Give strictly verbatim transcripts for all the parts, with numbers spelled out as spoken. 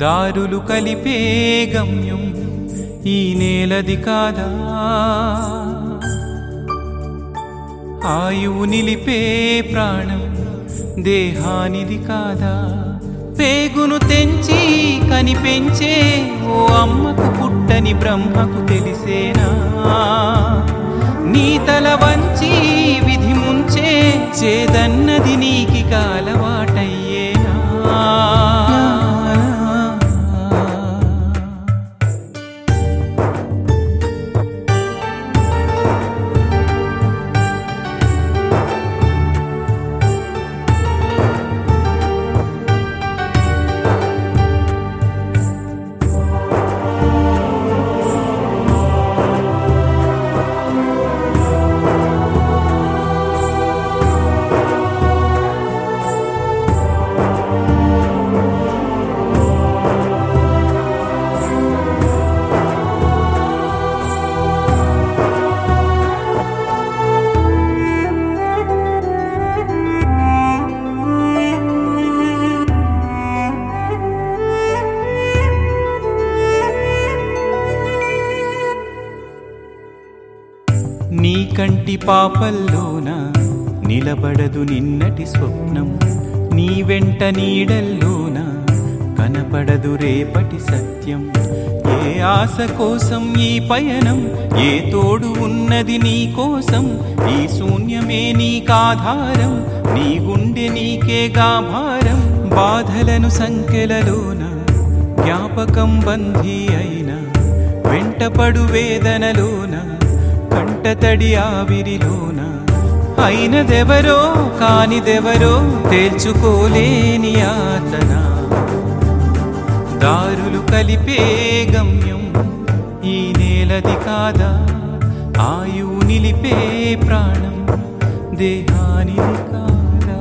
దారులు కలిపే గమ్యం ఈ నేలది కాదా, ఆయువు నిలిపే ప్రాణం దేహానిది కాదా. పేగును తెంచి కనిపెంచే ఓ అమ్మకు పుట్టని బ్రహ్మకు తెలిసేనా, నీ తల వంచి విధి ముంచే చేదన్నది నీకి కాలవాటయ్యేనా. నీ కంటి పాపల్లోన నిలబడదు నిన్నటి స్వప్నం, నీ వెంట నీడల్లోన కనపడదు రేపటి సత్యం. ఏ ఆశ కోసం ఈ పయనం, ఏ తోడు ఉన్నది నీ కోసం, ఈ శూన్యమే నీకాధారం, నీ గుండె నీకే గాభారం. బాధలను సంకెలలోన జ్ఞాపకం బంధీ అయినా, వెంటపడు వేదనలోన కంటతడి ఆవిరిలోన, అయినదెవరో కానిదెవరో తేల్చుకోలేని యాతన. దారులు కలిపే గమ్యం ఈ నేలది కాదా, ఆయువు నిలిపే ప్రాణం దేహానిది కాదా.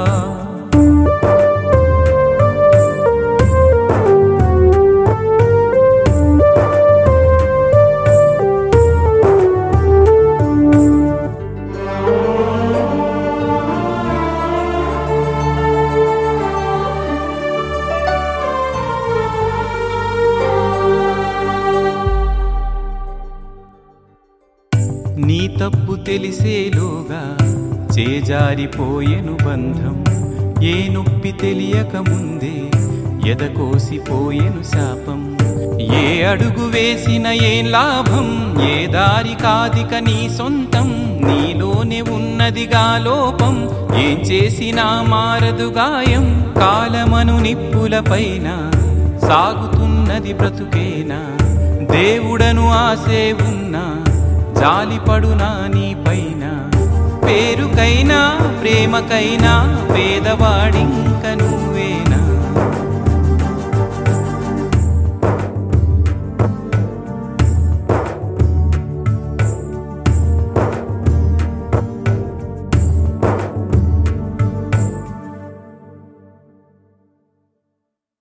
నీ తప్పు తెలిసేలోగా చేజారిపోయెను బంధం, ఏ నొప్పి తెలియక ముందే ఎదకోసిపోయెను శాపం. ఏ అడుగు వేసిన ఏం లాభం, ఏ దారి కాదిక నీ సొంతం, నీలోనే ఉన్నదిగా లోపం, ఏం చేసినా మారదు గాయం. కాలమను నిప్పులపైన సాగుతున్నది బ్రతుకేనా, దేవుడను ఆసే ఉన్నా జాలిపడునా నీ పైన. పేరుకైనా ప్రేమకైనా పేదవాడింక